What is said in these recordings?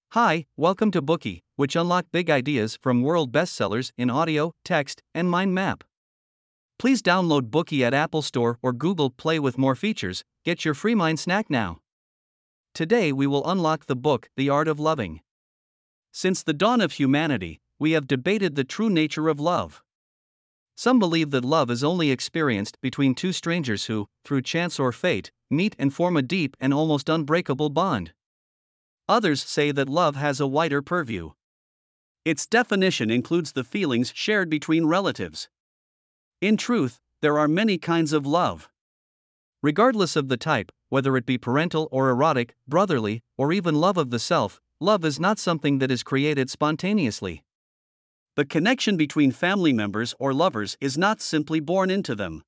Hi, welcome to Bookie, which unlock big ideas from world bestsellers in audio, text, and mind map. Please download Bookie at Apple Store or Google Play with more features. Get your free mind snack now. Today we will unlock the book, The Art of Loving. Since the dawn of humanity, we have debated the true nature of love. Some believe that love is only experienced between two strangers who, through chance or fate, meet and form a deep and almost unbreakable bond. Others say that love has a wider purview. Its definition includes the feelings shared between relatives. In truth, there are many kinds of love. Regardless of the type, whether it be parental or erotic, brotherly, or even love of the self, love is not something that is created spontaneously. The connection between family members or lovers is not simply born into them.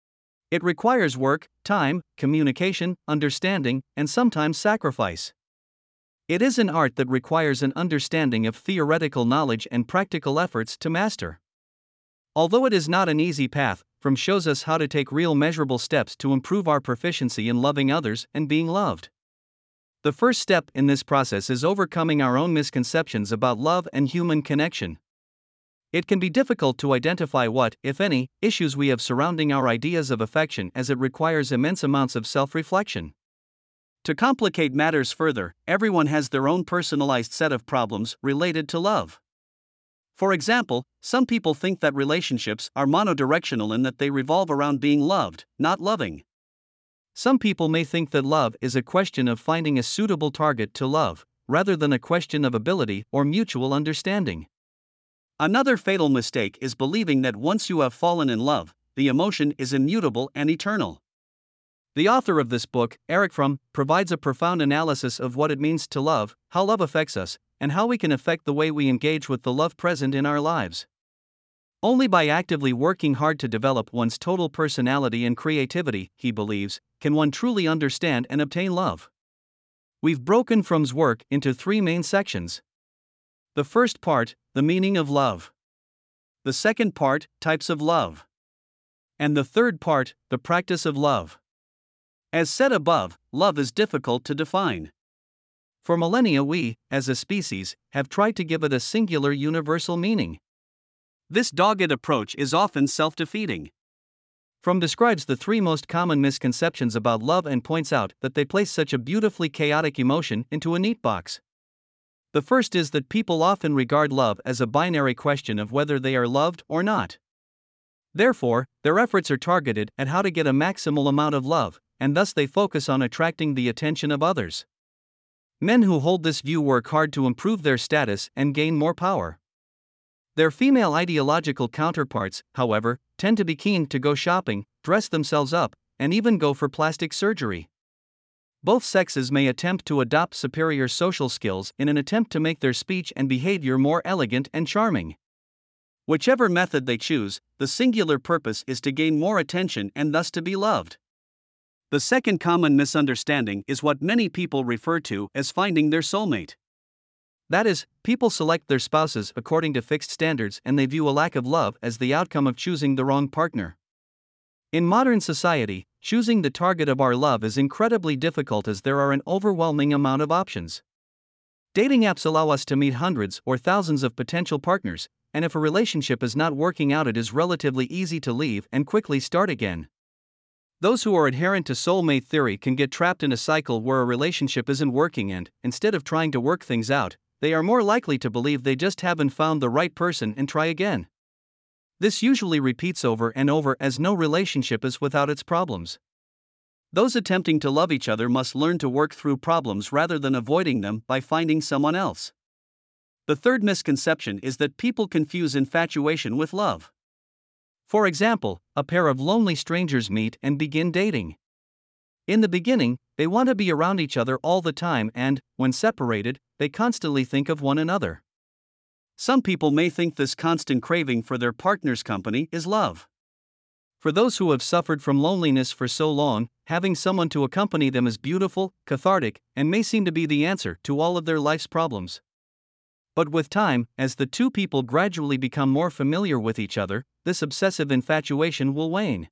It requires work, time, communication, understanding, and sometimes sacrifice. It is an art that requires an understanding of theoretical knowledge and practical efforts to master. Although it is not an easy path, Fromm shows us how to take real measurable steps to improve our proficiency in loving others and being loved. The first step in this process is overcoming our own misconceptions about love and human connection. It can be difficult to identify what, if any, issues we have surrounding our ideas of affection, as it requires immense amounts of self-reflection. To complicate matters further, everyone has their own personalized set of problems related to love. For example, some people think that relationships are monodirectional in that they revolve around being loved, not loving. Some people may think that love is a question of finding a suitable target to love, rather than a question of ability or mutual understanding. Another fatal mistake is believing that once you have fallen in love, the emotion is immutable and eternal. The author of this book, Erich Fromm, provides a profound analysis of what it means to love, how love affects us, and how we can affect the way we engage with the love present in our lives. Only by actively working hard to develop one's total personality and creativity, he believes, can one truly understand and obtain love. We've broken Fromm's work into three main sections. The first part, the meaning of love. The second part, types of love. And the third part, the practice of love. As said above, love is difficult to define. For millennia we, as a species, have tried to give it a singular universal meaning. This dogged approach is often self-defeating. Fromm describes the three most common misconceptions about love and points out that they place such a beautifully chaotic emotion into a neat box. The first is that people often regard love as a binary question of whether they are loved or not. Therefore, their efforts are targeted at how to get a maximal amount of love, and thus they focus on attracting the attention of others. Men who hold this view work hard to improve their status and gain more power. Their female ideological counterparts, however, tend to be keen to go shopping, dress themselves up, and even go for plastic surgery. Both sexes may attempt to adopt superior social skills in an attempt to make their speech and behavior more elegant and charming. Whichever method they choose, the singular purpose is to gain more attention and thus to be loved. The second common misunderstanding is what many people refer to as finding their soulmate. That is, people select their spouses according to fixed standards and they view a lack of love as the outcome of choosing the wrong partner. In modern society, choosing the target of our love is incredibly difficult as there are an overwhelming amount of options. Dating apps allow us to meet hundreds or thousands of potential partners, and if a relationship is not working out, it is relatively easy to leave and quickly start again. Those who are adherent to soulmate theory can get trapped in a cycle where a relationship isn't working and, instead of trying to work things out, they are more likely to believe they just haven't found the right person and try again. This usually repeats over and over as no relationship is without its problems. Those attempting to love each other must learn to work through problems rather than avoiding them by finding someone else. The third misconception is that people confuse infatuation with love. For example, a pair of lonely strangers meet and begin dating. In the beginning, they want to be around each other all the time and, when separated, they constantly think of one another. Some people may think this constant craving for their partner's company is love. For those who have suffered from loneliness for so long, having someone to accompany them is beautiful, cathartic, and may seem to be the answer to all of their life's problems. But with time, as the two people gradually become more familiar with each other, this obsessive infatuation will wane.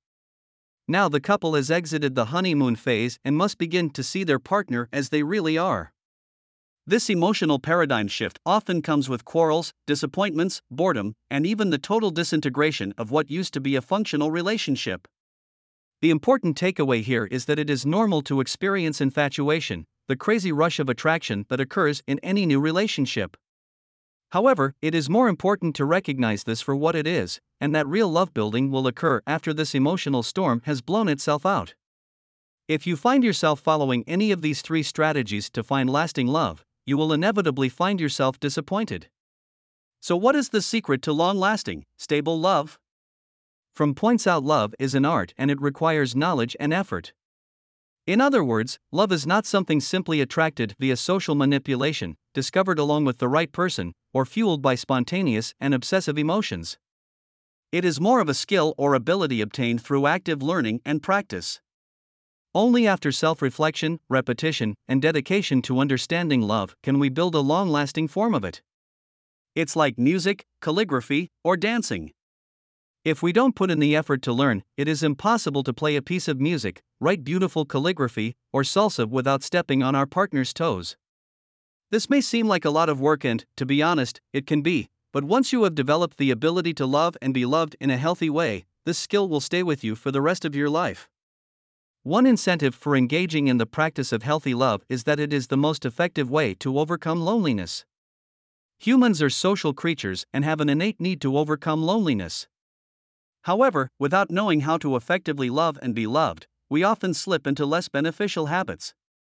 Now the couple has exited the honeymoon phase and must begin to see their partner as they really are. This emotional paradigm shift often comes with quarrels, disappointments, boredom, and even the total disintegration of what used to be a functional relationship. The important takeaway here is that it is normal to experience infatuation, the crazy rush of attraction that occurs in any new relationship. However, it is more important to recognize this for what it is, and that real love building will occur after this emotional storm has blown itself out. If you find yourself following any of these three strategies to find lasting love, you will inevitably find yourself disappointed. So, what is the secret to long-lasting, stable love? From points out, love is an art and it requires knowledge and effort. In other words, love is not something simply attracted via social manipulation, discovered along with the right person, or fueled by spontaneous and obsessive emotions. It is more of a skill or ability obtained through active learning and practice. Only after self-reflection, repetition, and dedication to understanding love can we build a long-lasting form of it. It's like music, calligraphy, or dancing. If we don't put in the effort to learn, it is impossible to play a piece of music, write beautiful calligraphy, or salsa without stepping on our partner's toes. This may seem like a lot of work and, to be honest, it can be, but once you have developed the ability to love and be loved in a healthy way, this skill will stay with you for the rest of your life. One incentive for engaging in the practice of healthy love is that it is the most effective way to overcome loneliness. Humans are social creatures and have an innate need to overcome loneliness. However, without knowing how to effectively love and be loved, we often slip into less beneficial habits.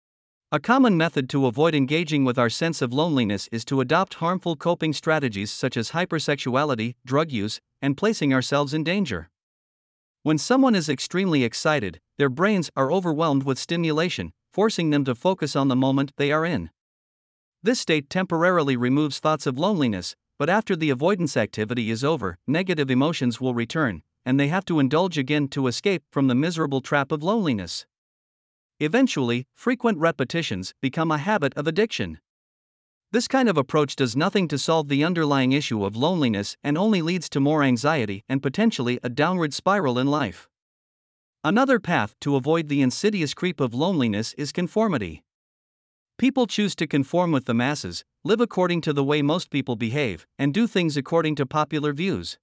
A common method to avoid engaging with our sense of loneliness is to adopt harmful coping strategies such as hypersexuality, drug use, and placing ourselves in danger. When someone is extremely excited, their brains are overwhelmed with stimulation, forcing them to focus on the moment they are in. This state temporarily removes thoughts of loneliness, but after the avoidance activity is over, negative emotions will return, and they have to indulge again to escape from the miserable trap of loneliness. Eventually, frequent repetitions become a habit of addiction. This kind of approach does nothing to solve the underlying issue of loneliness and only leads to more anxiety and potentially a downward spiral in life. Another path to avoid the insidious creep of loneliness is conformity. People choose to conform with the masses, live according to the way most people behave, and do things according to popular views.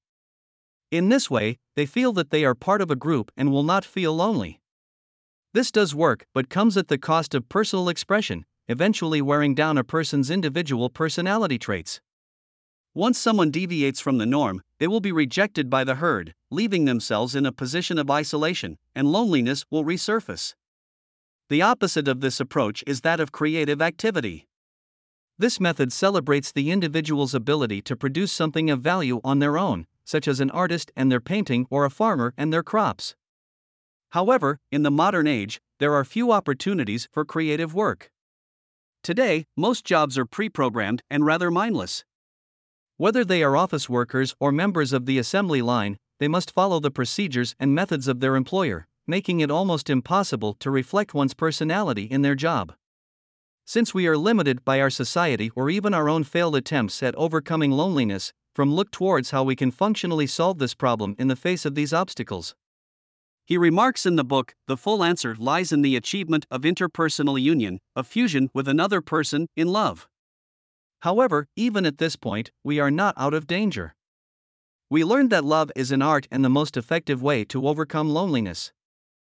In this way, they feel that they are part of a group and will not feel lonely. This does work, but comes at the cost of personal expression, eventually wearing down a person's individual personality traits. Once someone deviates from the norm, they will be rejected by the herd, leaving themselves in a position of isolation, and loneliness will resurface. The opposite of this approach is that of creative activity. This method celebrates the individual's ability to produce something of value on their own, such as an artist and their painting or a farmer and their crops. However, in the modern age, there are few opportunities for creative work. Today, most jobs are pre-programmed and rather mindless. Whether they are office workers or members of the assembly line, they must follow the procedures and methods of their employer, making it almost impossible to reflect one's personality in their job. Since we are limited by our society or even our own failed attempts at overcoming loneliness, look towards how we can functionally solve this problem in the face of these obstacles. He remarks in the book, the full answer lies in the achievement of interpersonal union, a fusion with another person in love. However, even at this point, we are not out of danger. We learned that love is an art and the most effective way to overcome loneliness.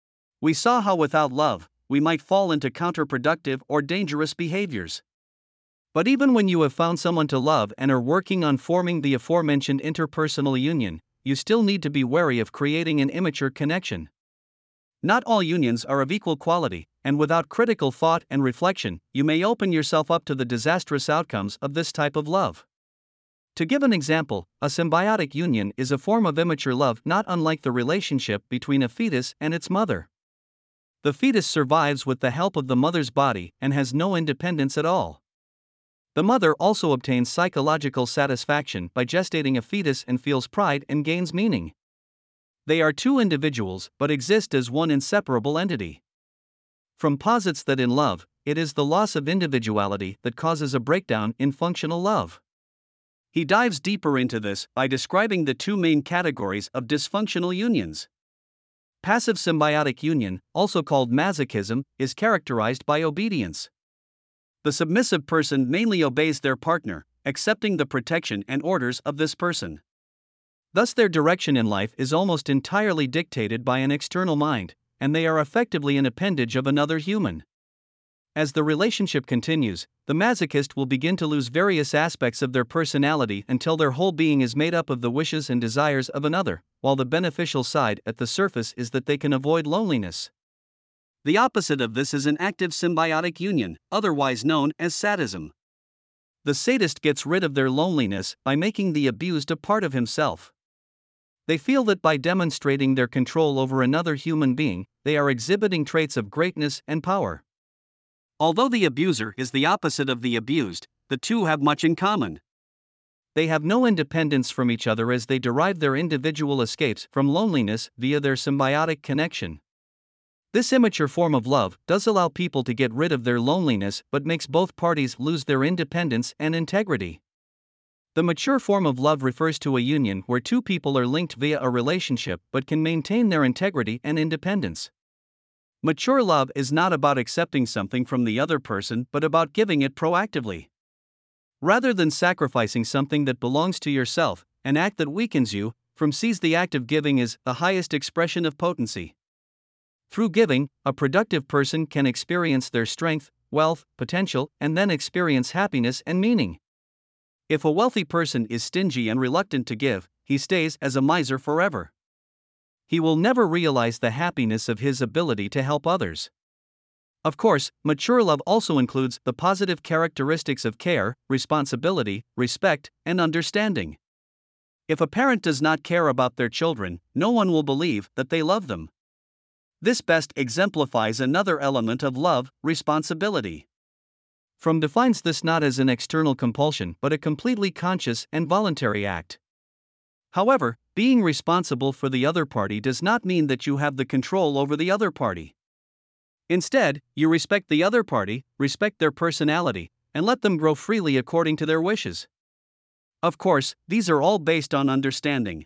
We saw how without love, we might fall into counterproductive or dangerous behaviors. But even when you have found someone to love and are working on forming the aforementioned interpersonal union, you still need to be wary of creating an immature connection. Not all unions are of equal quality, and without critical thought and reflection, you may open yourself up to the disastrous outcomes of this type of love. To give an example, a symbiotic union is a form of immature love not unlike the relationship between a fetus and its mother. The fetus survives with the help of the mother's body and has no independence at all. The mother also obtains psychological satisfaction by gestating a fetus and feels pride and gains meaning. They are two individuals but exist as one inseparable entity. Fromm posits that in love, it is the loss of individuality that causes a breakdown in functional love. He dives deeper into this by describing the two main categories of dysfunctional unions. Passive symbiotic union, also called masochism, is characterized by obedience. The submissive person mainly obeys their partner, accepting the protection and orders of this person. Thus, their direction in life is almost entirely dictated by an external mind, and they are effectively an appendage of another human. As the relationship continues, the masochist will begin to lose various aspects of their personality until their whole being is made up of the wishes and desires of another, while the beneficial side at the surface is that they can avoid loneliness. The opposite of this is an active symbiotic union, otherwise known as sadism. The sadist gets rid of their loneliness by making the abused a part of himself. They feel that by demonstrating their control over another human being, they are exhibiting traits of greatness and power. Although the abuser is the opposite of the abused, the two have much in common. They have no independence from each other as they derive their individual escapes from loneliness via their symbiotic connection. This immature form of love does allow people to get rid of their loneliness but makes both parties lose their independence and integrity. The mature form of love refers to a union where two people are linked via a relationship but can maintain their integrity and independence. Mature love is not about accepting something from the other person but about giving it proactively. Rather than sacrificing something that belongs to yourself, an act that weakens you, sees the act of giving as the highest expression of potency. Through giving, a productive person can experience their strength, wealth, potential, and then experience happiness and meaning. If a wealthy person is stingy and reluctant to give, he stays as a miser forever. He will never realize the happiness of his ability to help others. Of course, mature love also includes the positive characteristics of care, responsibility, respect, and understanding. If a parent does not care about their children, no one will believe that they love them. This best exemplifies another element of love, responsibility. Fromm defines this not as an external compulsion but a completely conscious and voluntary act. However, being responsible for the other party does not mean that you have the control over the other party. Instead, you respect the other party, respect their personality, and let them grow freely according to their wishes. Of course, these are all based on understanding.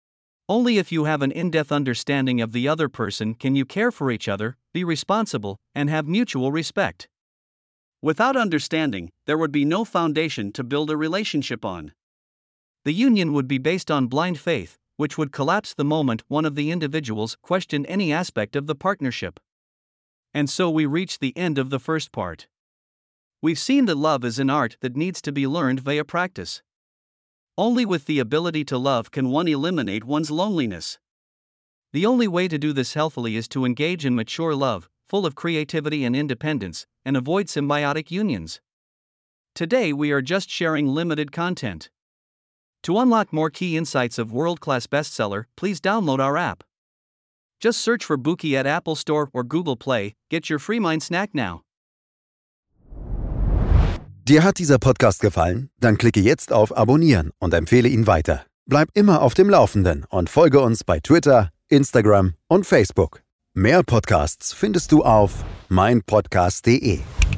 Only if you have an in-depth understanding of the other person can you care for each other, be responsible, and have mutual respect. Without understanding, there would be no foundation to build a relationship on. The union would be based on blind faith, which would collapse the moment one of the individuals questioned any aspect of the partnership. And so we reach the end of the first part. We've seen that love is an art that needs to be learned via practice. Only with the ability to love can one eliminate one's loneliness. The only way to do this healthily is to engage in mature love, full of creativity and independence, and avoid symbiotic unions. Today we are just sharing limited content. To unlock more key insights of world-class bestseller, please download our app. Just search for Bookey at Apple Store or Google Play. Get your free mind snack now. Dir hat dieser Podcast gefallen? Dann klicke jetzt auf Abonnieren und empfehle ihn weiter. Bleib immer auf dem Laufenden und folge uns bei Twitter, Instagram und Facebook. Mehr Podcasts findest du auf meinpodcast.de.